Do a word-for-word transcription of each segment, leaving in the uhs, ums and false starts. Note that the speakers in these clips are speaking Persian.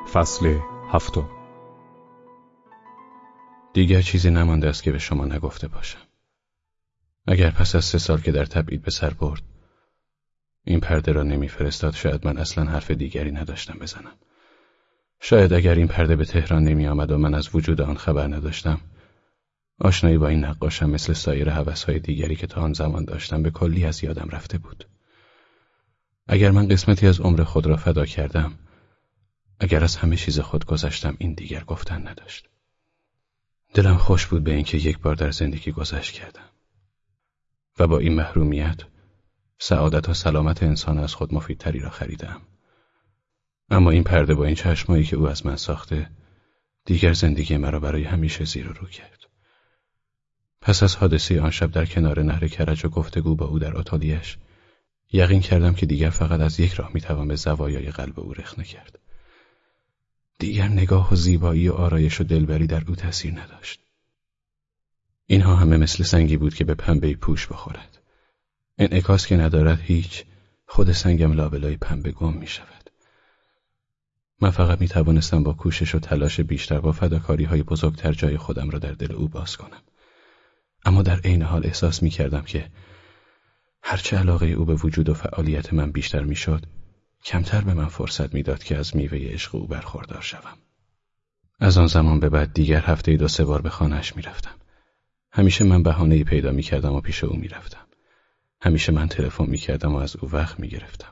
فصل هفتم. دیگر چیزی نمانده است که به شما نگفته باشم. اگر پس از سه سال که در تبعید به سر برد این پرده را نمیفرستاد، شاید من اصلا حرف دیگری نداشتم بزنم. شاید اگر این پرده به تهران نمی آمد و من از وجود آن خبر نداشتم، آشنایی با این نقاشم مثل سایر هوس‌های دیگری که تا آن زمان داشتم به کلی از یادم رفته بود. اگر من قسمتی از عمر خود را فدا کردم، اگر از همه چیز خود گذشتم، این دیگر گفتن نداشت. دلم خوش بود به اینکه یک بار در زندگی گذشت کردم و با این محرومیت سعادت و سلامت انسان از خود مفیدتری را خریدم. اما این پرده با این چشمایی که او از من ساخته دیگر زندگی مرا برای همیشه زیر و رو کرد. پس از حادثه آن شب در کنار نهر کرج و گفتگو با او در اتالیه‌اش، یقین کردم که دیگر فقط از یک راه میتوان به زوایای قلب او رخنه کرد. دیگر نگاه و زیبایی و آرایش و دلبری در او تأثیر نداشت. اینها همه مثل سنگی بود که به پنبه پوش بخورد. انعکاس که ندارد هیچ، خود سنگم لابلای پنبه گم می شود. من فقط می توانستم با کوشش و تلاش بیشتر، با فداکاری های بزرگتر جای خودم را در دل او باز کنم. اما در عین حال احساس می کردم که هرچه علاقه او به وجود و فعالیت من بیشتر می شد، کمتر به من فرصت میداد که از میوه عشق او برخوردار شوم. از آن زمان به بعد دیگر هفته دو سه بار به خانه‌اش میرفتم. همیشه من بهانه‌ای پیدا میکردم و پیش او میرفتم. همیشه من تلفن میکردم و از او وقت میگرفتم.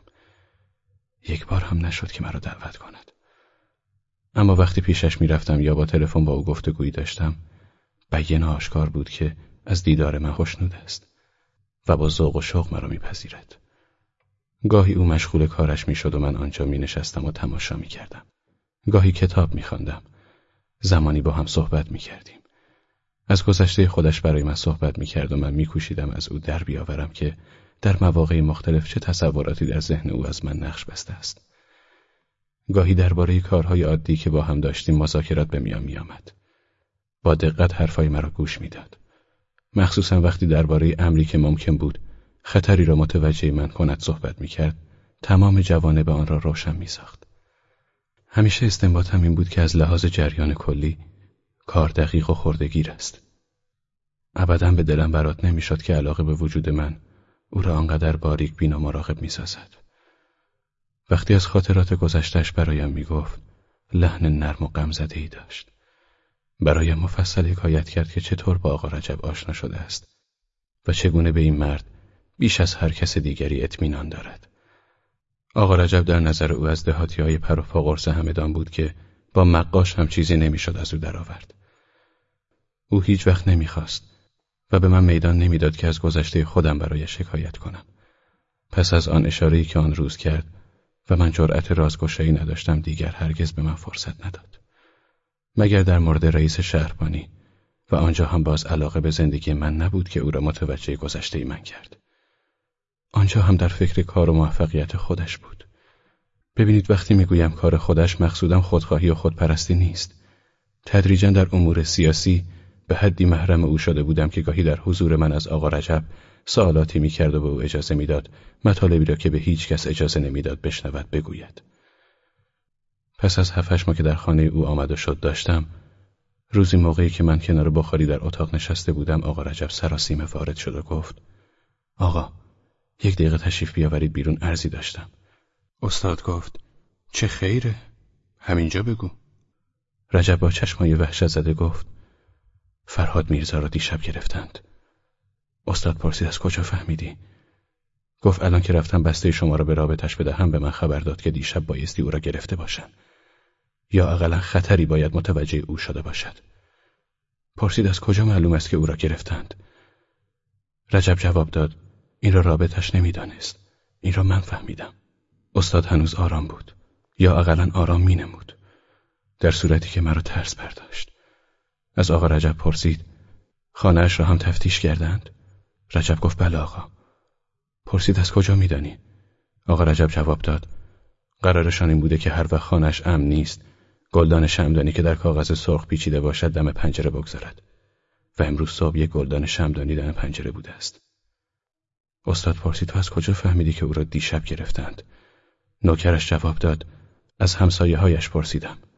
یک بار هم نشد که مرا دعوت کند. اما وقتی پیشش میرفتم یا با تلفن با او گفتگویی داشتم، بیان آشکار بود که از دیدار من خوشنود است و با ذوق و شوق مرا میپذیرد. گاهی او مشغول کارش میشد و من آنجا می نشستم و تماشا می کردم. گاهی کتاب می خواندم. زمانی با هم صحبت می کردیم. از گذشته خودش برای من صحبت می کرد و من می کوشیدم از او در بیاورم که در مواقع مختلف چه تصوراتی در ذهن او از من نقش بسته است. گاهی درباره کارهای عادی که با هم داشتیم مذاکرات به میان می آمد. با دقت حرفای مرا گوش می داد. مخصوصا وقتی درباره امری که ممکن بود خطری را متوجه من کند صحبت میکرد، تمام جوانب آن را روشن میساخت. همیشه استنباطم این بود که از لحاظ جریان کلی کار دقیق و خردگیر است. ابداً به دلم برات نمیشد که علاقه به وجود من او را آنقدر باریک بین و مراقب میسازد. وقتی از خاطرات گذشته‌اش برایم میگفت، لحن نرم و غمزده‌ای داشت. برایم مفصل حکایت کرد که چطور با آقا رجب آشنا شده است و چگونه به این مرد بیش از هر کس دیگری اطمینان دارد. آقا رجب در نظر او از دهاتی‌های پر و پا قرص همدان بود که با مقاش هم چیزی نمیشد از او درآورد. او هیچ وقت نمیخواست و به من میدان نمیداد که از گذشته خودم برایش حکایت کنم. پس از آن اشاره‌ای که آن روز کرد و من جرأت رازگشایی نداشتم، دیگر هرگز به من فرصت نداد. مگر در مورد رئیس شهربانی و آنجا هم باز علاقه به زندگی من نبود که او را متوجه گذشته من کرد. آنجا هم در فکر کار و موفقیت خودش بود. ببینید، وقتی میگویم کار خودش، مقصودم خودخواهی و خودپرستی نیست. تدریجاً در امور سیاسی به حدی محرم او شده بودم که گاهی در حضور من از آقا رجب سوالاتی میکرد و به او اجازه میداد مطالبی را که به هیچ کس اجازه نمیداد بشنود بگوید. پس از هفت هشت ماه که در خانه او آمد و شد داشتم، روزی موقعی که من کنار بخاری در اتاق نشسته بودم، آقا رجب سراسیمه وارد شد و گفت: آقا، یک دقیقه تشریف بیاورید بیرون، عرضی داشتم. استاد گفت: چه خیره؟ همینجا بگو. رجب با چشمای وحشت زده گفت: فرهاد میرزا را دیشب گرفتند. استاد پرسید: از کجا فهمیدی؟ گفت: الان که رفتم بسته شما را به رابطش بدهم، به من خبر داد که دیشب بایستی او را گرفته باشند، یا اقلا خطری باید متوجه او شده باشد. پرسید: از کجا معلوم است که او را گرفتند؟ رجب جواب داد: این را رابطش نمیدانست، این را من فهمیدم. استاد هنوز آرام بود، یا اقلا آرام می نمود، در صورتی که مرا ترس برداشت. از آقا رجب پرسید: خانه‌اش را هم تفتیش کردند؟ رجب گفت: بله آقا. پرسید: از کجا میدانی؟ آقا رجب جواب داد: قرارشان این بوده که هر وقت خانه‌اش امن نیست، گلدان شمعدانی که در کاغذ سرخ پیچیده باشد دم پنجره بگذارد، و امروز صبح یک گلدان شمعدانی دم پنجره بوده است. استاد پرسید: تو از کجا فهمیدی که او را دیشب گرفتند؟ نوکرش جواب داد: از همسایه هایش پرسیدم.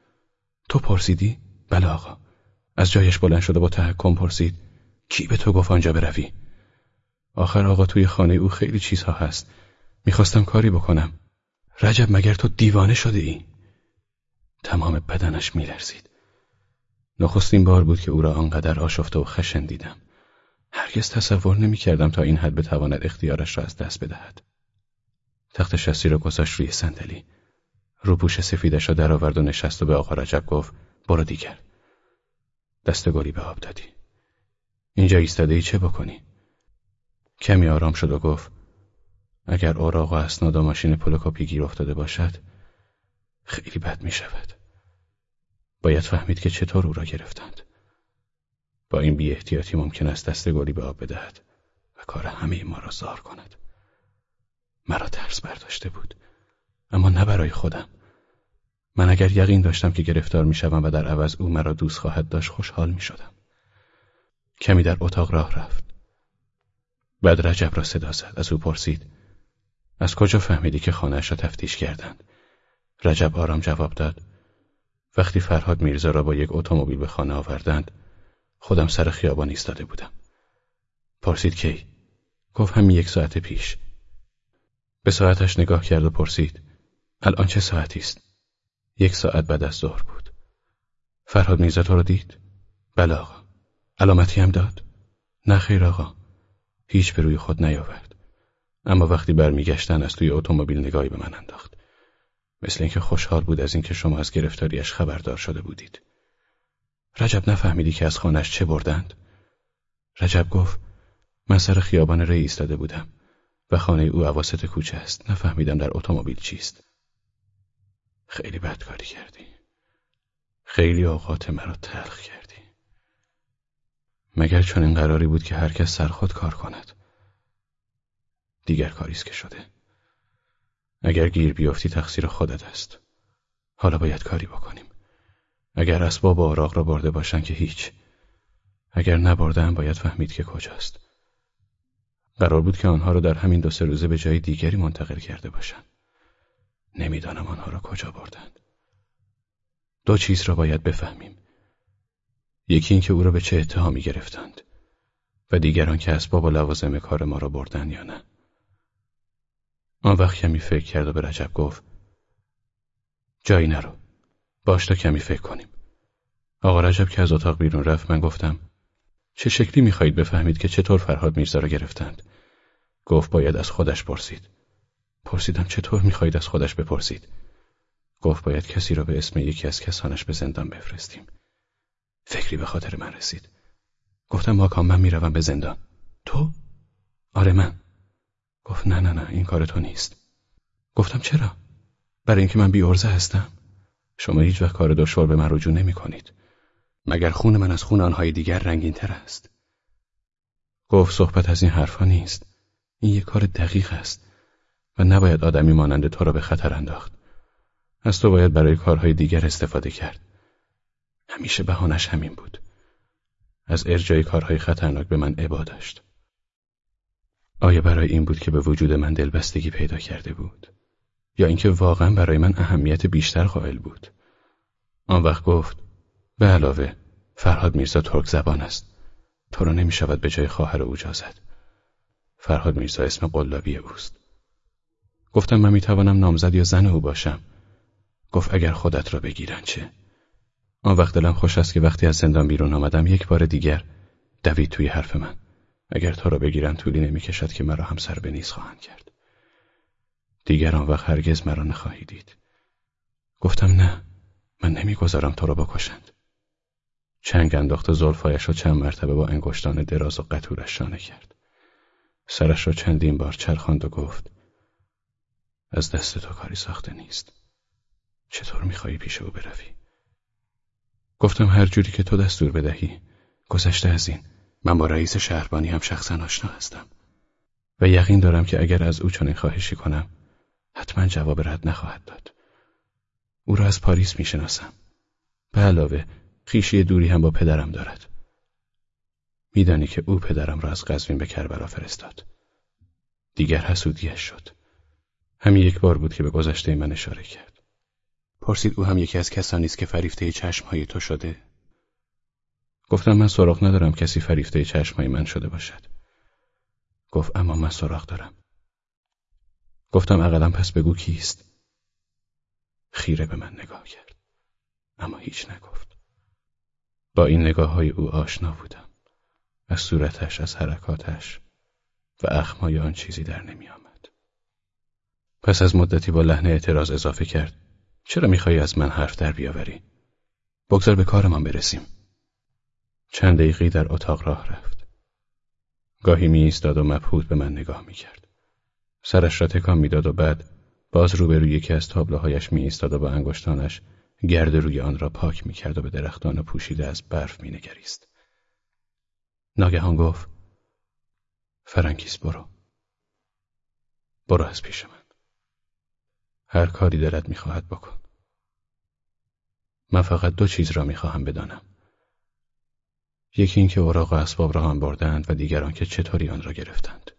تو پرسیدی؟ بله آقا. از جایش بلند شد و با تحکم پرسید کی به تو گفت آنجا بروی؟ آخر آقا توی خانه او خیلی چیزها هست. میخواستم کاری بکنم. رجب مگر تو دیوانه شده ای؟ تمام بدنش میلرزید. نخستین بار بود که او را آنقدر آشفته و خشن دیدم. هرگز تصور نمی‌کردم تا این حد بتواند اختیارش را از دست بدهد. تخت شستی را گذاشت روی صندلی. روپوش سفیدش را درآورد و نشست و به آقا رجب گفت برو دیگر. دست گلی به آب دادی. اینجا ایستاده ای چه بکنی؟ کمی آرام شد و گفت اگر اوراق و اسناد و ماشین پلوکاپی گیر افتاده باشد خیلی بد می شود. باید فهمید که چطور او را گرفتند. با این بی احتیاطی ممکن است دست گلی به آب بدهد و کار همه ما را زار کند. مرا ترس برداشته بود، اما نه برای خودم. من اگر یقین داشتم که گرفتار می شدم و در عوض او مرا دوست خواهد داشت خوشحال می شدم. کمی در اتاق راه رفت. بعد رجب را صدا زد. از او پرسید از کجا فهمیدی که خانه‌اش را تفتیش کردند؟ رجب آرام جواب داد وقتی فرهاد میرزا را با یک اتومبیل به خانه آوردند خودم سر خیابان ایستاده بودم. پرسید کی؟ گفت همین یک ساعت پیش. به ساعتش نگاه کرد و پرسید الان چه ساعتی است؟ یک ساعت بعد از ظهر بود. فرهاد میرزا تو را دید؟ بله آقا. علامتی هم داد؟ نه خیر آقا. هیچ به روی خود نیاورد. اما وقتی برمیگشتن از توی اتومبیل نگاهی به من انداخت. مثل اینکه خوشحال بود از اینکه شما از گرفتاریش خبردار شده بودید. رجب نفهمیدی که از خانه‌اش چه بردند؟ رجب گفت من سر خیابان ری ایستاده بودم و خانه او اواسط کوچه است. نفهمیدم در اتومبیل چیست. خیلی بد کاری کردی. خیلی اوقات مرا تلخ کردی. مگر چون این قراری بود که هر کس سر خود کار کند؟ دیگر کاریست که شده. اگر گیر بیافتی تقصیر خودت است. حالا باید کاری بکنیم. اگر اسباب و اوراق را برده باشن که هیچ. اگر نبردن باید فهمید که کجاست. قرار بود که آنها را در همین دو سه روزه به جای دیگری منتقل کرده باشند. نمیدانم آنها را کجا بردند. دو چیز را باید بفهمیم. یکی این که او را به چه اتهامی گرفتند و دیگران که اسباب و لوازم کار ما را بردند یا نه. آن وقت کمی فکر کرد و به رجب گفت جایی نرو. باش تا کمی فکر کنیم. آقا رجب که از اتاق بیرون رفت من گفتم چه شکلی میخواهید بفهمید که چطور فرهاد میرزا را گرفتند؟ گفت باید از خودش پرسید. پرسیدم چطور میخواهید از خودش بپرسید؟ گفت باید کسی را به اسم یکی از کسانش به زندان بفرستیم. فکری به خاطر من رسید. گفتم ماکان من میروم به زندان. تو؟ آره من. گفت نه نه نه این کار تو نیست. گفتم چرا؟ برای اینکه من بی عرضه هستم. شما هیچ وقت کار دشوار به من رجوع نمی کنید. مگر خون من از خون آنهای دیگر رنگین تر است؟ گفت صحبت از این حرفا نیست. این یک کار دقیق است و نباید آدمی مانند تو را به خطر انداخت. از تو باید برای کارهای دیگر استفاده کرد. همیشه بهانش همین بود. از ارجای کارهای خطرناک به من ابا داشت. آیا برای این بود که به وجود من دلبستگی پیدا کرده بود؟ یا اینکه واقعا برای من اهمیت بیشتر قائل بود؟ آن وقت گفت به علاوه فرهاد میرزا ترک زبان است. تو را نمی شود به جای خواهر او جا زد. فرهاد میرزا اسم قلابی اوست. گفتم من می توانم نامزد یا زن او باشم. گفت اگر خودت را بگیرن چه؟ آن وقت دلم خوش است که وقتی از زندان بیرون آمدم یک بار دیگر دوید توی حرف من. اگر تو را بگیرن طولی نمی کشد که مرا هم سر به نیز خواهند کرد. دیگر آن وقت هرگز مرا نخواهی دید. گفتم نه، من نمیگذارم تو را بکشند. چنگ انداخت و زلفایش را چند مرتبه با انگشتان دراز و قطورش شانه کرد. سرش را چندین بار چرخاند و گفت از دست تو کاری ساخته نیست. چطور میخوایی پیش او بروی؟ گفتم هر جوری که تو دستور بدهی. گذشته از این من با رئیس شهربانی هم شخصا آشنا هستم و یقین دارم که اگر از او چنین خواهشی کنم حتما جواب رد نخواهد داد. او را از پاریس میشناسم. به علاوه خویشی دوری هم با پدرم دارد. میدانی که او پدرم را از قزوین به کربلا فرستاد. دیگر حسودیش شد. همین یک بار بود که به گذشته من اشاره کرد. پرسید او هم یکی از کسانی است که فریفته چشمهای تو شده؟ گفتم من سراغ ندارم کسی فریفته چشمهای من شده باشد. گفت اما من سراغ دارم. گفتم اقلا پس بگو کیست؟ خیره به من نگاه کرد، اما هیچ نگفت. با این نگاه های او آشنا بودم. از صورتش، از حرکاتش و اخمای آن چیزی در نمی آمد. پس از مدتی با لحن اعتراض اضافه کرد: چرا میخوایی از من حرف در بیاوری؟ بگذار به کارمان برسیم. چند دقیقی در اتاق راه رفت. گاهی می ایستاد و مبهوت به من نگاه می کرد. سرش را تکان می داد و بعد باز روبروی یکی از تابلوهایش می ایستاد و با انگشتانش گرد روی آن را پاک می کرد و به درختان پوشیده از برف می نگریست. ناگهان گفت: فرانکیس برو. برو از پیش من. هر کاری دلت می خواهد بکن. من فقط دو چیز را می خواهم بدانم. یکی این که اوراق و اسباب را هم بردند و دیگر آن که چطوری آن را گرفتند.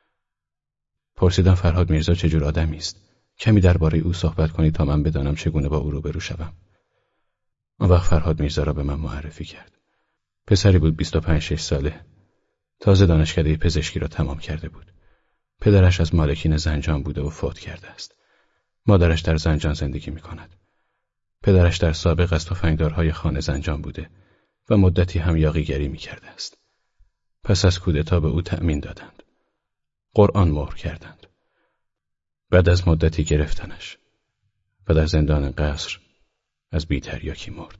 پرسیدم فرهاد میرزا چجور آدمی است؟ کمی درباره او صحبت کنید تا من بدانم چگونه با او روبرو شوم. آن وقت فرهاد میرزا را به من معرفی کرد. پسری بود بیست و پنج شش ساله. تازه دانشکده پزشکی را تمام کرده بود. پدرش از مالکین زنجان بوده و فوت کرده است. مادرش در زنجان زندگی می کند. پدرش در سابق از تفنگدارهای خانه زنجان بوده و مدتی هم یاغیگری می کرده است. پس از کودتا به او تأمین دادند. قرآن مهر کردند. بعد از مدتی گرفتنش و در زندان قصر از بی‌تریاکی مرد.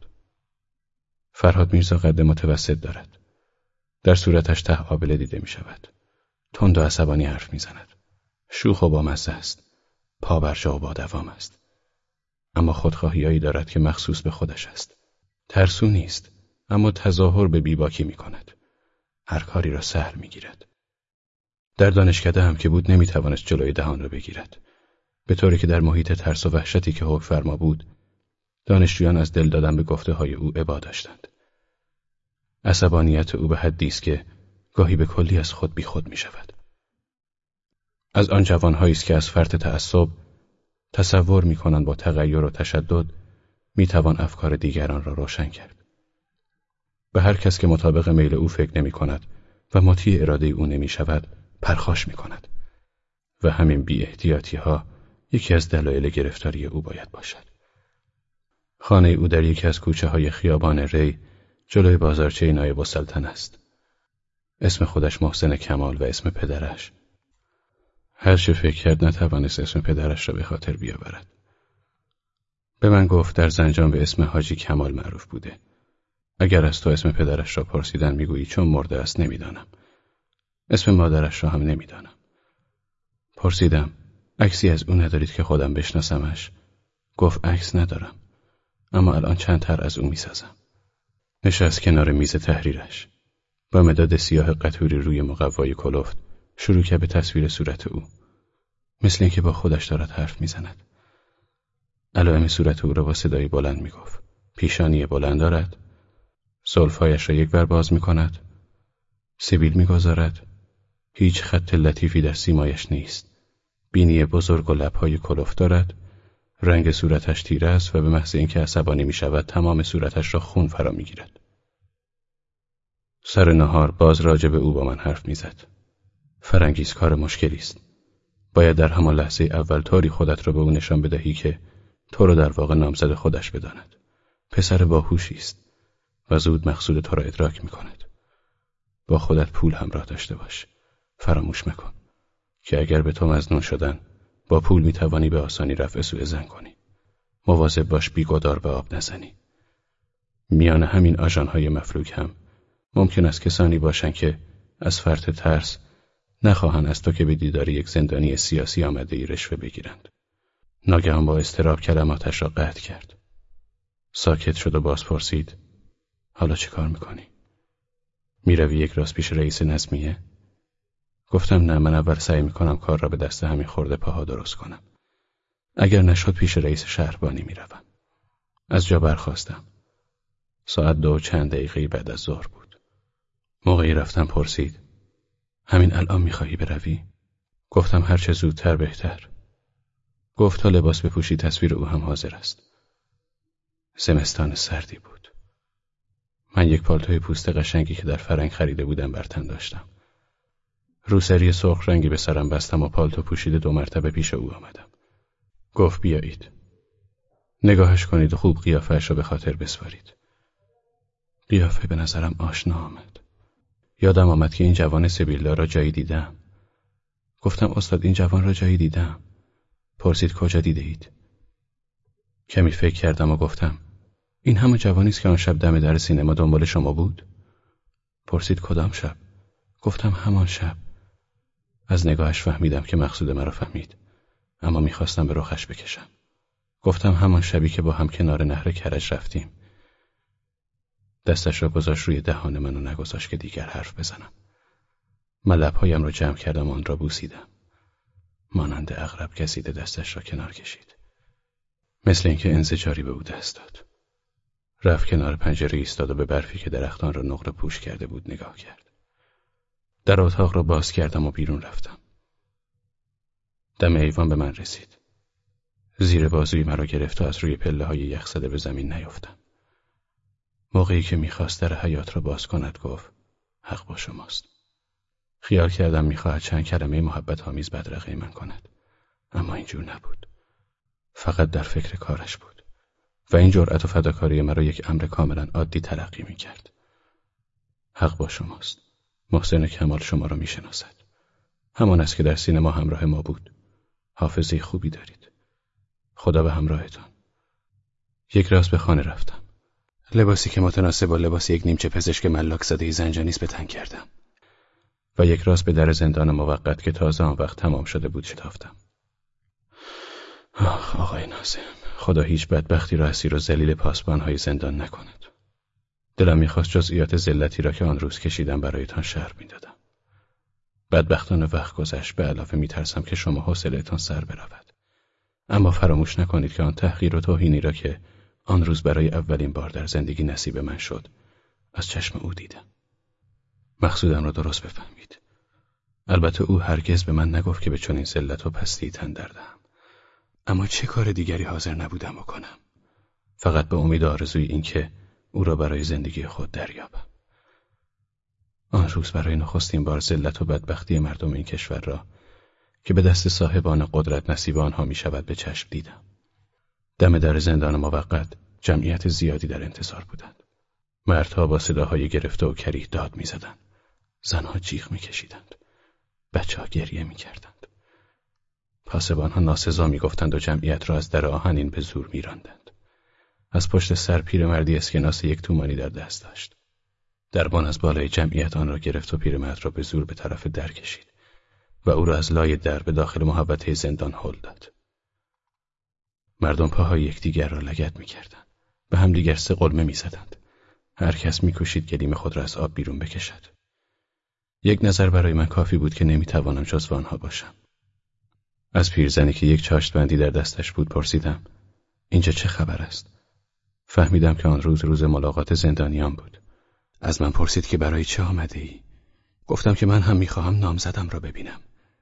فرهاد میرزا قد متوسط دارد. در صورتش ته آبله دیده می شود. تند و عصبانی حرف می زند. شوخ و بامزه است. پا برجا و با دوام است. اما خودخواهیایی دارد که مخصوص به خودش است. ترسو نیست، اما تظاهر به بیباکی می کند. هر کاری را سهل می گیرد. در دانشکده هم که بود نمی توانست جلوی دهان را بگیرد. به طوری که در محیط ترس و وحشتی که حکم فرما بود، دانشجویان از دل دادن به گفته های او ابا داشتند. عصبانیت او به حدی است که گاهی به کلی از خود بی خود می شود. از آن جوانهایی است که از فرط تعصب تصور می کنند با تغییر و تشدد می توان افکار دیگران را روشن کرد. به هر کس که مطابق میل او فکر نمی کند و مطیع اراده او نمی شود پرخاش می کند. و همین بی احتیاطی ها یکی از دلایل گرفتاری او باید باشد. خانه او در یکی از کوچه های خیابان ری جلوی بازارچه نایب السلطنه است. اسم خودش محسن کمال و اسم پدرش. هر چه فکر کرد نتوانست اسم پدرش را به خاطر بیاورد. به من گفت در زنجان به اسم حاجی کمال معروف بوده. اگر از تو اسم پدرش را پرسیدن میگویی چون مرده است نمیدانم. اسم مادرش را هم نمیدانم. پرسیدم عکسی از او ندارید که خودم بشناسمش؟ گفت عکس ندارم، اما الان چند تر از او میسازم. نشست کنار میز تحریرش. با مداد سیاه قطوری روی مقوای کلفت شروع کرد به تصویر صورت او. مثل اینکه با خودش دارد حرف میزند. علائم صورت او را با صدای بلند میگفت. پیشانی بلند دارد. زلفهایش را یک بر باز میکند. سبیل میگذارد. هیچ خط لطیفی در سیمایش نیست. بینی بزرگ و لبهای کلفت دارد. رنگ صورتش تیره است و به محض اینکه عصبانی می شود تمام صورتش را خون فرا می گیرد. سر نهار باز راجع به او با من حرف می زد. فرانکیس کار مشکلی است. باید در همان لحظه اول طوری خودت را به او نشان بدهی که تو را در واقع نامزد خودش بداند. پسر باهوشی است و زود مقصود تو را ادراک می کند. با خودت پول همراه داشته باش. فراموش مکن که اگر به تو مظنون شدن با پول می توانی به آسانی رفع سوء ظن کنی. مواظب باش بیگدار به آب نزنی. میان همین آژانهای مفلوک هم ممکن است کسانی باشند که از فرط ترس نخواهند از تو که به دیدار یک زندانی سیاسی آمده ای رشوه بگیرند. ناگهان با اضطراب کلماتش را قطع کرد. ساکت شد و باز پرسید حالا چه کار میکنی؟ میروی یک راست پیش رئیس نظمیه؟ گفتم نه، من اول سعی میکنم کار را به دست همین خورده پاها درست کنم. اگر نشد پیش رئیس شهربانی میروم. از جا برخاستم. ساعت دو چند دقیقه بعد از ظهر بود. موقعی رفتم پرسید همین الان میخواهی بروی؟ گفتم هرچه زودتر بهتر. گفت تا لباس بپوشی تصویر او هم حاضر است. زمستان سردی بود. من یک پالتوی پوست قشنگی که در فرنگ خریده بودم بر تن داشتم. روسری سرخ رنگی به سرم بستم و پالتو پوشیده دو مرتبه پیش او آمدم. گفت بیایید. نگاهش کنید و خوب قیافه‌اش را به خاطر بسپارید. قیافه به نظرم آشنا آمد. یادم آمد که این جوان سبیلدار را جایی دیدم. گفتم استاد این جوان را جایی دیدم. پرسید کجا دیده اید؟ کمی فکر کردم و گفتم این همون جوانی است که آن شب دم در سینما دنبال شما بود؟ پرسید کدام شب؟ گفتم همان شب. از نگاهش فهمیدم که مقصود مرا فهمید، اما میخواستم به رخش بکشم. گفتم همان شبی که با هم کنار نهر کرج رفتیم. دستش را گذاشت روی دهان من و نگذاشت که دیگر حرف بزنم. من لبهایم را جمع کردم و آن را بوسیدم. مانند عقرب کشیده دستش را کنار کشید. مثل اینکه انزجاری به او دست داد. رفت کنار پنجره ایستاد و به برفی که درختان را نقره پوش کرده بود نگاه کرد. در اتاق را باز کردم و بیرون رفتم. دم ایوان به من رسید. زیر بازوی مرا گرفت و از روی پله های یخ زده به زمین نیافتم. موقعی که میخواست در حیاط را باز کند گفت حق با شماست. خیال کردم میخواهد چند کلمه محبت آمیز بدرقه من کند، اما اینجور نبود. فقط در فکر کارش بود و این جرأت و فداکاری مرا یک امر کاملا عادی تلقی میکرد. حق با شماست. محسن کمال شما را میشناسد. همان است که در سینما همراه ما بود. حافظه خوبی دارید. خدا به همراهتان. یک راست به خانه رفتم. لباسی که متناسب با لباس یک نیمچه پزشک ملاک زده زنجانی است به تن کردم و یک راست به در زندان موقت که تازه آن وقت تمام شده بود شتافتم. آخ آقای ناظم، خدا هیچ بدبختی را اسیر و ذلیل پاسبان‌های زندان نکند. دلم می‌خواست جزئیات ذلتی را که آن روز کشیدم برایتان شرح می‌دادم. بدبختانه وقت گذشت، به علاوه می‌ترسم که شما حوصله‌تان سر برود. اما فراموش نکنید که آن تحقیر و توهینی را که آن روز برای اولین بار در زندگی نصیب من شد، از چشم او دیدم. مقصودم را درست بفهمید. البته او هرگز به من نگفت که به چنین ذلت و پستی تن دردم. اما چه کار دیگری حاضر نبودم بکنم. فقط به امید آرزوی این که او را برای زندگی خود دریابم. آن روز برای نخستین بار ذلت و بدبختی مردم این کشور را که به دست صاحبان قدرت نصیب آنها می شود به چشم دیدم. دم در زندان موقت جمعیت زیادی در انتظار بودند. مردها با صداهای گرفته و کریه داد می زدند. زنها جیغ می کشیدند. بچه ها گریه می کردند. پاسبانها ناسزا می گفتند و جمعیت را از در آهنین به زور می راندند. از پشت سر پیرمردی اسکناس یک تومانی در دست داشت. دربان از بالای جمعیت آن را گرفت و پیرمرد را به زور به طرف در کشید و او را از لای در به داخل محوطه زندان هل داد. مردم پاهای یکدیگر را لگد می‌کردند. به هم دیگر سه قلمه می‌زدند. هر کس می‌کوشید گلیم خود را از آب بیرون بکشد. یک نظر برای من کافی بود که نمی‌توانم جزو آنها باشم. از پیرزنی که یک چاشت بندی در دستش بود پرسیدم اینجا چه خبر است؟ فهمیدم که آن روز روز ملاقات زندانیان بود. از من پرسید که برای چه آمده ای؟ گفتم که من هم می‌خواهم نامزدم را ببینم.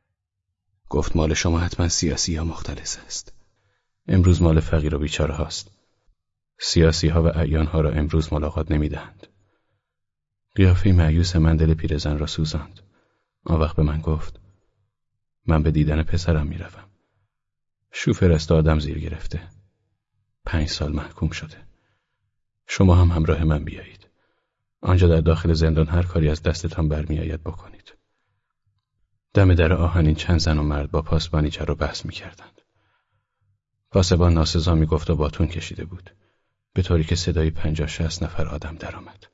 گفت مال شما حتما سیاسی یا مختلس است. امروز مال فقیر و بیچاره هاست. سیاسی ها و اعیان ها را امروز ملاقات نمیدهند. قیافه مایوس من دل پیرزن را سوزاند. آن وقت به من گفت من به دیدن پسرم میروم. شوفر است آدم زیر گرفته. پنج سال محکوم شده. شما هم همراه من بیایید. آنجا در داخل زندان هر کاری از دستتان برمیآید بکنید. دم در آهنین چند زن و مرد با پاسبانی جر و بحث میکردند. پاسبان ناسزا میگفت و باتون کشیده بود، به طوری که صدای پنجاه شصت نفر آدم درآمد.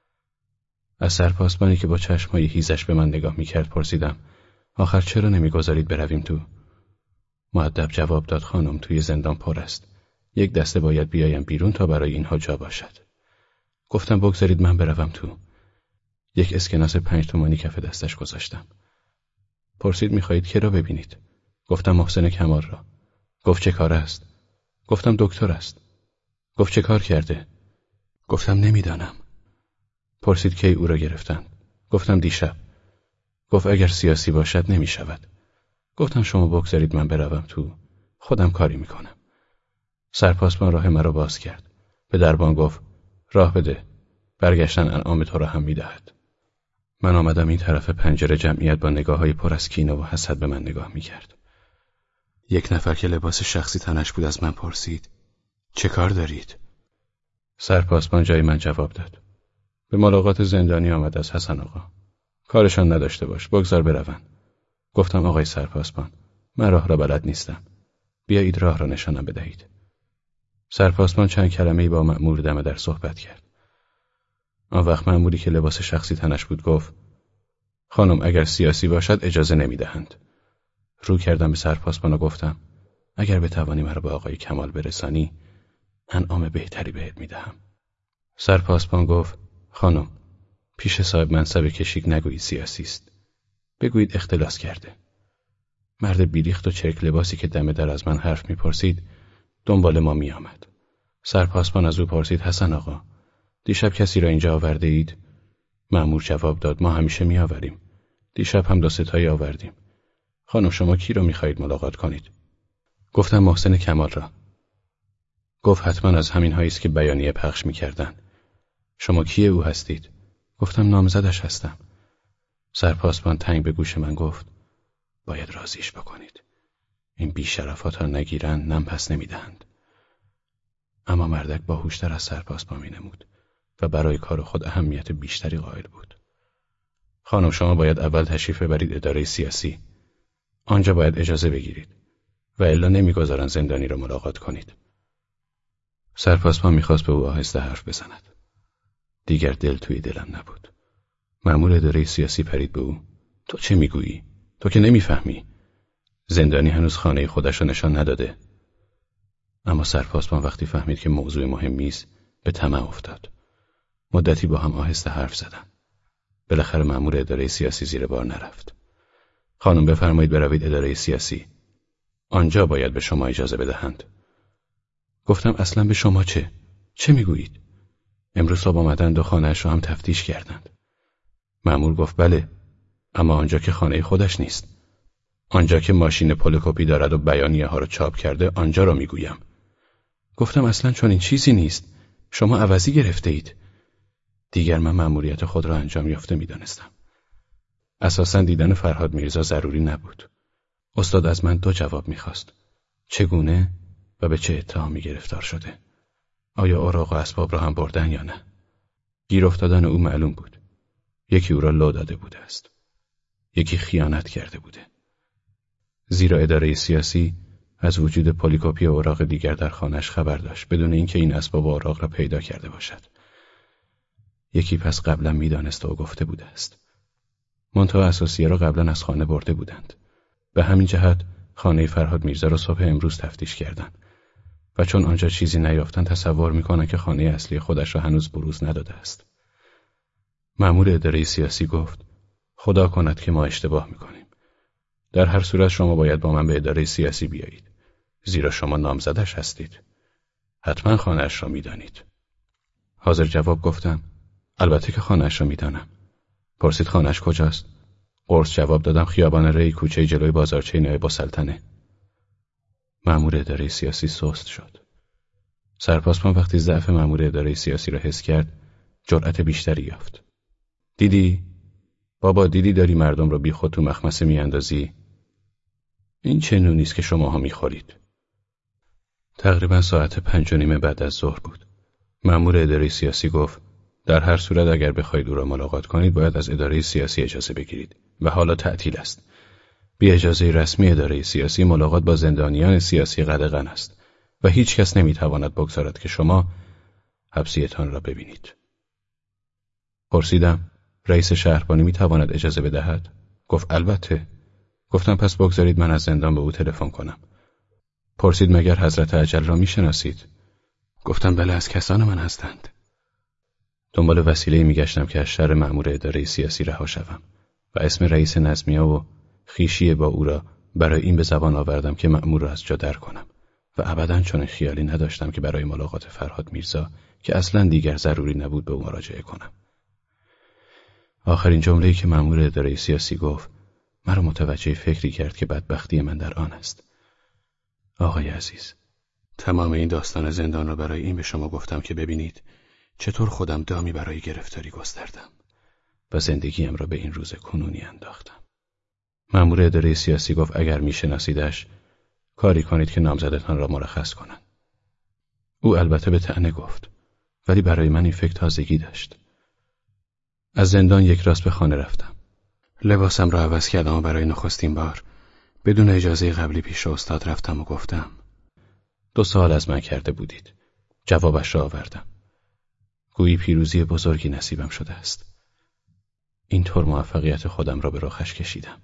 از سرپاسبانی که با چشمهای هیزش به من نگاه میکرد پرسیدم آخر چرا نمیگذارید برویم تو؟ مؤدب جواب داد خانم توی زندان پر است. یک دسته باید بیایم بیرون تا برای اینها جا باشد. گفتم بگذارید من بروم تو. یک اسکناس پنج تومانی کف دستش گذاشتم. پرسید میخواهید که را ببینید؟ گفتم محسن کمال را. گفت چه کار است؟ گفتم دکتر است. گفت چه کار کرده؟ گفتم نمیدانم. پرسید کی او را گرفتند؟ گفتم دیشب. گفت اگر سیاسی باشد نمی شود. گفتم شما بگذارید من بروم تو، خودم کاری میکنم. سرپاسبان راه مرا باز کرد. به دربان گفت راه بده. برگشتن انعام تو را هم میدهد. من آمدم این طرف پنجره. جمعیت با نگاه‌های پر از کینه و حسد به من نگاه می‌کرد. یک نفر که لباس شخصی تنش بود از من پرسید چه کار دارید؟ سرپاسبان جای من جواب داد. به ملاقات زندانی آمد از حسن آقا. کارشان نداشته باش، بگذار بروند. گفتم آقای سرپاسبان، من راه را بلد نیستم. بیایید راه را نشانم بدهید. سرپاسبان چند کلمه‌ای با مأمور دم در صحبت کرد. آن وقت مأموری که لباس شخصی تنش بود گفت خانم اگر سیاسی باشد اجازه نمیدهند. رو کردم به سرپاسبان و گفتم اگر بتوانی مرا به آقای کمال برسانی انعام بهتری بهت میدهم. سرپاسبان گفت خانم پیش صاحب منصب کشیک نگویید سیاسی است. بگویید اختلاس کرده. مرد بیریخت و چرک لباسی که دم در از من حرف میپرسید دنبال ما میآمد. سرپاسبان از او پرسید حسن آقا دیشب کسی را اینجا آورده اید؟ مأمور جواب داد ما همیشه میآوریم. دیشب هم دو ستایی آوردیم. خانم شما کی را میخواهید ملاقات کنید؟ گفتم محسن کمال را. گفت حتما از همین هایی است که بیانیه پخش میکردند. شما کی او هستید؟ گفتم نامزدش هستم. سرپاسبان تنگ به گوش من گفت باید راضیش بکنید. این بی‌شرف‌ها تا نگیرن نم پس نمیدهند. اما مردک باهوشتر از سرپاسبان مینمود و برای کار خود اهمیت بیشتری قائل بود. خانم شما باید اول تشریف ببرید اداره سیاسی. آنجا باید اجازه بگیرید و الا نمیگذارن زندانی را ملاقات کنید. سرپاسبان میخواست به او آهسته حرف بزند. دیگر دل توی دلم نبود. مأمور اداره سیاسی پرید به او. تو چه میگویی؟ تو که نمیفهمی. زندانی هنوز خانه خودش را نشان نداده. اما سرپاسبان وقتی فهمید که موضوع مهمی است به طمع افتاد. مدتی با هم آهسته حرف زدند. بالاخره مأمور اداره سیاسی زیر بار نرفت. خانم بفرمایید بروید اداره سیاسی. آنجا باید به شما اجازه بدهند. گفتم اصلا به شما چه؟ چه میگویید؟ امروز صبح آمدند و خانه‌اش را هم تفتیش کردند. مأمور گفت بله، اما آنجا که خانه خودش نیست. آنجا که ماشین پولوکوپی دارد و بیانیه ها را چاپ کرده آنجا را میگویم. گفتم اصلا چون این چیزی نیست. شما عوضی گرفته اید. دیگر من مأموریت خود را انجام یافته میدانستم. اساساً دیدن فرهاد میرزا ضروری نبود. استاد از من دو جواب میخواست. چگونه و به چه اتهامی گرفتار شده؟ آیا اوراق و اسباب را هم بردن یا نه؟ گیر افتادن او معلوم بود. یکی او را لو داده بوده است. یکی خیانت کرده بوده. زیرا اداره سیاسی از وجود پلیکوپی اوراق دیگر در خانه‌اش خبر داشت بدون اینکه این اسباب و اوراق را پیدا کرده باشد. یکی پس قبلا میدانست و گفته بوده است. منتها اساسیه را قبلا از خانه برده بودند. به همین جهت خانه فرهاد میرزا را صبح امروز تفتیش کردند و چون آنجا چیزی نیافتند تصور میکنند که خانه اصلی خودش را هنوز بروز نداده است. مأمور اداره سیاسی گفت خدا کند که ما اشتباه میکنیم. در هر صورت شما باید با من به اداره سیاسی بیایید. زیرا شما نامزدش هستید. حتما خانه‌اش را میدانید. حاضر جواب گفتم البته که خانه‌اش را میدانم. پرسید خانه‌اش کجاست؟ قرص جواب دادم خیابان ری کوچه جلوی بازارچه نایب السلطنه. مأمور اداره سیاسی سست شد. سرپاسبان وقتی ضعف مأمور اداره سیاسی را حس کرد جرأت بیشتری یافت. دیدی؟ بابا دیدی داری مردم را بی خود تو مخمسه میاندازی؟ این چه نونی است که شماها میخورید؟ تقریبا ساعت پنج و نیم بعد از ظهر بود. مأمور اداره سیاسی گفت در هر صورت اگر بخواید او را ملاقات کنید باید از اداره سیاسی اجازه بگیرید و حالا تعطیل است. بی اجازه رسمی اداره سیاسی ملاقات با زندانیان سیاسی قدغن است و هیچ کس نمیتواند بگذارد که شما حبسیتان را ببینید. پرسیدم رئیس شهربانی میتواند اجازه بدهد؟ گفت البته. گفتم پس بگذارید من از زندان به او تلفن کنم. پرسید مگر حضرت اجل را میشناسید؟ گفتم بله از کسان من هستند. دنبال وسیله‌ای میگشتم که از شر مأمور اداره سیاسی رها شوم و اسم رئیس نظمیه و خویشی با او را برای این به زبان آوردم که مأمور را از جا در کنم و ابداً چنین خیالی نداشتم که برای ملاقات فرهاد میرزا که اصلاً دیگر ضروری نبود به او مراجعه کنم. آخرین جمله‌ای که مأمور اداره سیاسی گفت مرا متوجه فکری کرد که بدبختی من در آن است. آقای عزیز، تمام این داستان زندان را برای این به شما گفتم که ببینید چطور خودم دامی برای گرفتاری گستردم و زندگیم را به این روز کنونی انداختم. مأمور اداره سیاسی گفت اگر میشناسیدش کاری کنید که نامزدتان را مرخص کنند. او البته به طعنه گفت، ولی برای من این فکر تازگی داشت. از زندان یک راست به خانه رفتم. لباسم را عوض کردم و برای نخستین بار بدون اجازه قبلی پیش استاد رفتم و گفتم دو سال از من کرده بودید. جوابش را آوردم. گویی پیروزی بزرگی نصیبم شده است. اینطور موفقیت خودم را به رخش کشیدم.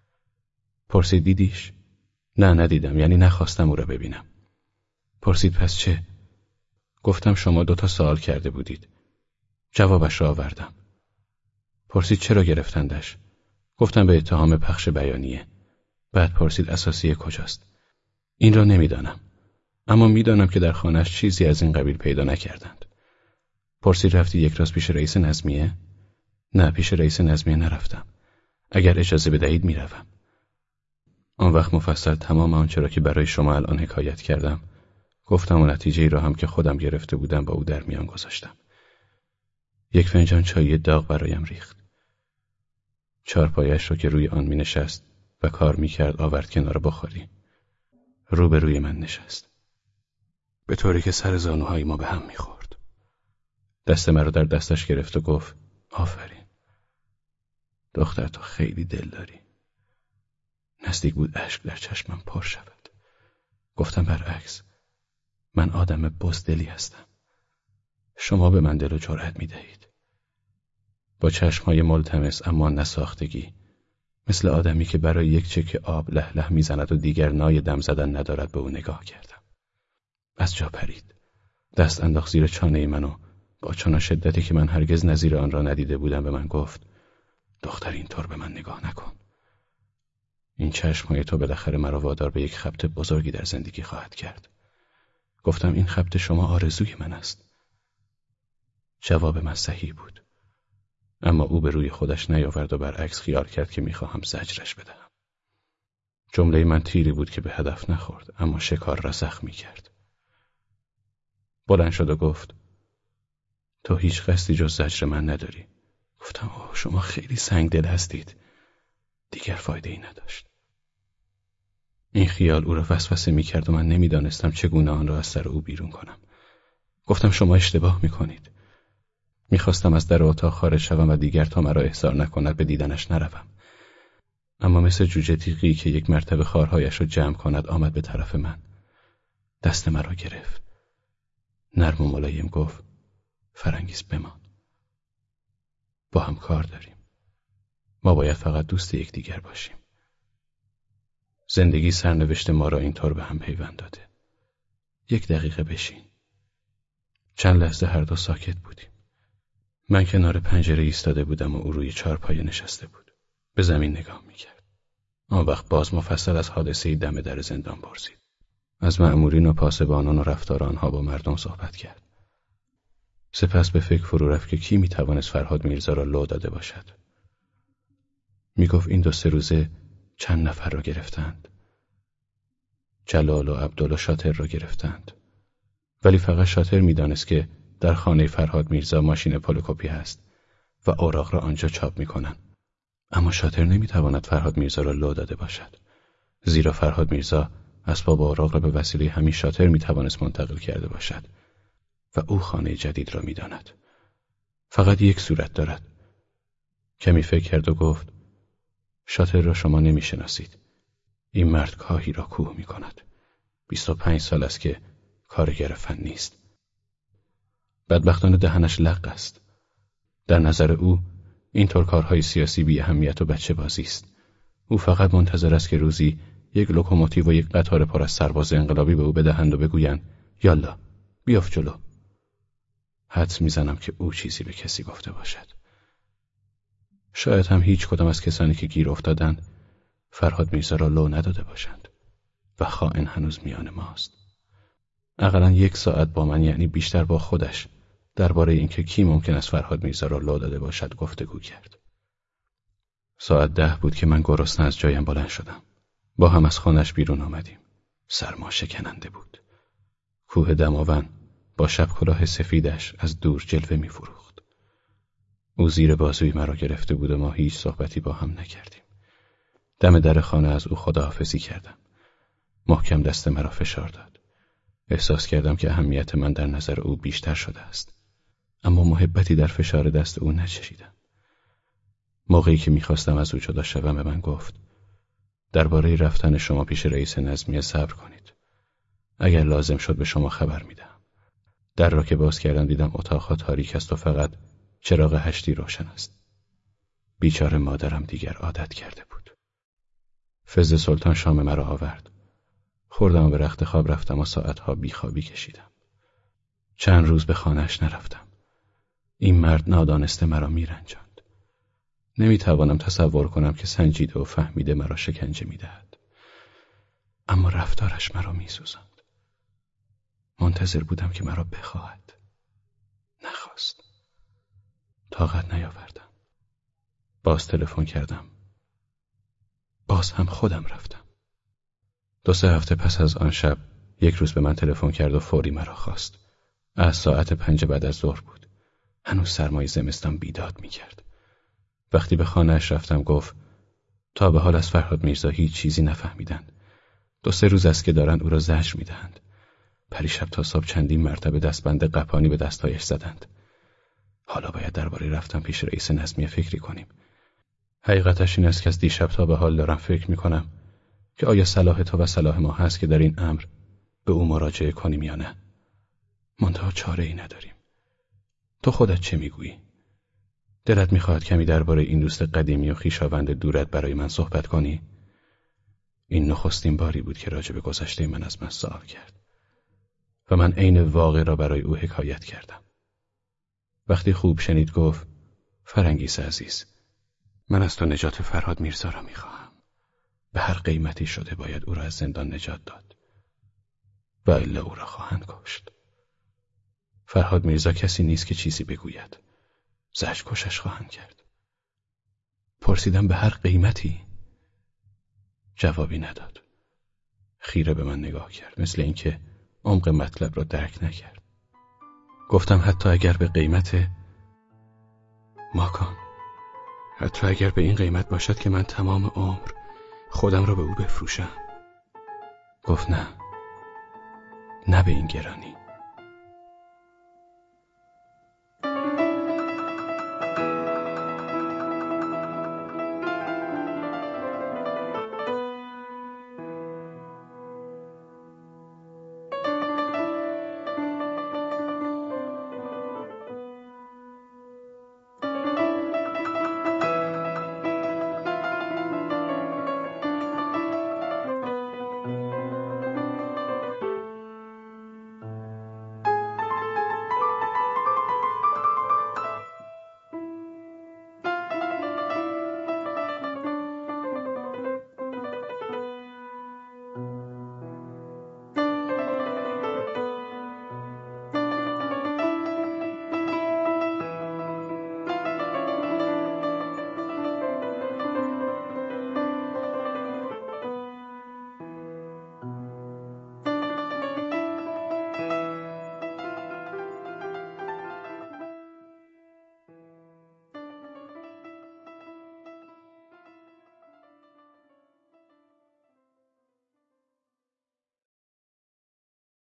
پرسید دیدیش؟ نه ندیدم، یعنی نخواستم او را ببینم. پرسید پس چه؟ گفتم شما دو تا سوال کرده بودید. جوابش را آوردم. پرسید چرا گرفتندش؟ گفتم به اتهام پخش بیانیه. بعد پرسید اساسیه کجاست؟ این را نمیدانم، اما میدانم که در خانه‌اش چیزی از این قبیل پیدا نکردند. پرسید رفتی یک راست پیش رئیس نظمیه؟ نه، پیش رئیس نظمیه نرفتم. اگر اجازه بدهید میروم. آن وقت مفصل تمام آنچه را که برای شما الان حکایت کردم گفتم و نتیجه ای را هم که خودم گرفته بودم با او در میان گذاشتم. یک فنجان چای داغ برایم ریخت. چارپایش را که روی آن می نشست و کار می کرد آورد کنار بخوری. رو به روی من نشست. به طوری که سر زانوهای ما به هم می خورد. دست مرا در دستش گرفت و گفت آفرین. دختر تو خیلی دل داری. نزدیک بود اشک در چشمم پر شود. گفتم برعکس. من آدم بزدلی هستم. شما به من دل و جرأت می دهید. با چشمهای ملتمس اما نساختگی، مثل آدمی که برای یک چکه آب له له می زند و دیگر نای دم زدن ندارد به او نگاه کردم. از جا پرید. دست انداخت زیر چانه من و با چنان شدتی که من هرگز نظیر آن را ندیده بودم به من گفت دختر اینطور به من نگاه نکن. این چشمهای تو بالاخره مرا وادار به یک خبط بزرگی در زندگی خواهد کرد. گفتم این خبط شما آرزوی من است. جواب من صحیح بود. اما او به روی خودش نیاورد و برعکس خیال کرد که میخواهم زجرش بدهم. جمله من تیری بود که به هدف نخورد، اما شکار را زخمی کرد. بلند شد و گفت تو هیچ قصدی جز زجر من نداری. گفتم اوه شما خیلی سنگدل هستید. دیگر فایده ای نداشت. این خیال او را وسوسه میکرد و من نمیدانستم چگونه آن را از سر او بیرون کنم. گفتم شما اشتباه میکنید. میخواستم از در اتاق خارج شوم و دیگر تا مرا احضار نکند به دیدنش نروم. اما مثل جوجه تیغی که یک مرتبه خارهایش را جمع کند آمد به طرف من. دست مرا گرفت. نرم و ملایم گفت فرانگیز بمان. با هم کار داریم. ما باید فقط دوست یکدیگر باشیم. زندگی سرنوشت ما را اینطور به هم پیوند داده. یک دقیقه بشین. چند لحظه هر دو ساکت بودیم. من کنار پنجره ایستاده بودم و او روی چارپایه نشسته بود. به زمین نگاه میکرد. آن وقت باز مفصل از حادثه دم در زندان پرسید. از مأمورین و پاسبانان و رفتار آنها با مردم صحبت کرد. سپس به فکر فرو رفت که کی میتوانست فرهاد میرزا را لو داده باشد. میگفت این دو سه روزه چند نفر را گرفتند. جلال و عبدالله شاطر را گرفتند. ولی فقط شاطر میدانست که در خانه فرهاد میرزا ماشین پولوکوپی هست و اوراق را آنجا چاپ میکنند. اما شاطر نمیتواند فرهاد میرزا را لو داده باشد. زیرا فرهاد میرزا اسباب و اوراق را به وسیله همین شاطر میتوانست منتقل کرده باشد و او خانه جدید را میداند. فقط یک صورت دارد. کمی فکر کرد و گفت شاطر را شما نمیشناسید. این مرد کاهی را کوه میکند. بیست و پنج سال است که کارگر فنی است. بدبختانه دهنش لق است. در نظر او اینطور کارهای سیاسی بی اهمیت و بچه بازی است. او فقط منتظر است که روزی یک لوکوموتیو و یک قطار پر از سرباز انقلابی به او بدهند و بگویند یالا بیافت جلو. حدس میزنم که او چیزی به کسی گفته باشد. شاید هم هیچ کدام از کسانی که گیر افتادند فرهاد میرزا را لو نداده باشند و خائن هنوز میان ماست. اقلاً یک ساعت با من، یعنی بیشتر با خودش، درباره اینکه کی ممکن است فرهاد میرزا را لو داده باشد گفتگو کرد. ساعت ده بود که من گرسنه از جایم بلند شدم. با هم از خانه‌اش بیرون آمدیم. سرما شکننده بود. کوه دماوند با شب کلاه سفیدش از دور جلوه می فروخت. او زیر بازوی مرا گرفته بود و ما هیچ صحبتی با هم نکردیم. دم در خانه از او خداحافظی کردم. محکم دست مرا فشار داد. احساس کردم که اهمیت من در نظر او بیشتر شده است. اما محبتی در فشار دست او نچشیدم. موقعی که میخواستم از او جدا شوم به من گفت: درباره رفتن شما پیش رئیس نظمیه صبر کنید. اگر لازم شد به شما خبر میدم. در را که باز کردم دیدم اتاقها تاریک است و فقط چراغ هشتی روشن است. بیچاره مادرم دیگر عادت کرده بود. فضل سلطان شام مرا آورد. خوردم و به رخت خواب رفتم و ساعتها بیخوابی کشیدم. چند روز به خانه‌اش نرفتم. این مرد نادانسته مرا میرنجاند. نمیتوانم تصور کنم که سنجیده و فهمیده مرا شکنجه میدهد. اما رفتارش مرا میسوزاند. منتظر بودم که مرا بخواهد. نخواست. طاقت نیاوردم. باز تلفن کردم. باز هم خودم رفتم. دو سه هفته پس از آن شب یک روز به من تلفن کرد و فوری مرا خواست. از ساعت پنج بعد از ظهر بود. هنوز سرمای زمستان بیداد میکرد. وقتی به خانه‌اش رفتم گفت تا به حال از فرهاد میرزا هیچ چیزی نفهمیدند. دو سه روز است که دارند او را زجر میدهند. پریشب تا صبح چندین مرتبه دستبند قپانی به دستایش زدند. حالا باید درباره رفتن پیش رئیس نظمیه فکری کنیم. حقیقتش این است که از دیشب تا به حال دارم فکر میکنم که آیا صلاح تو و صلاح ما هست که در این امر به او مراجعه کنیم یا نه. منتها چاره ای نداریم. تو خودت چه میگویی؟ دلت میخواهد کمی درباره این دوست قدیمی و خویشاوند دورت برای من صحبت کنی؟ این نخستین باری بود که راجع به گذشته من از من سوال کرد و من عین واقع را برای او حکایت کردم. وقتی خوب شنید گفت: فرنگیس عزیز، من از تو نجات فرهاد میرزا را میخواهم. به هر قیمتی شده باید او را از زندان نجات داد و الا او را خواهند کشت. فرهاد میرزا کسی نیست که چیزی بگوید. زجر کشش خواهند کرد. پرسیدم به هر قیمتی؟ جوابی نداد. خیره به من نگاه کرد، مثل اینکه عمق مطلب را درک نکرد. گفتم حتی اگر به قیمت ماکان، حتی اگر به این قیمت باشد که من تمام عمر خودم را به او بفروشم. گفت نه، نه به این گرانی.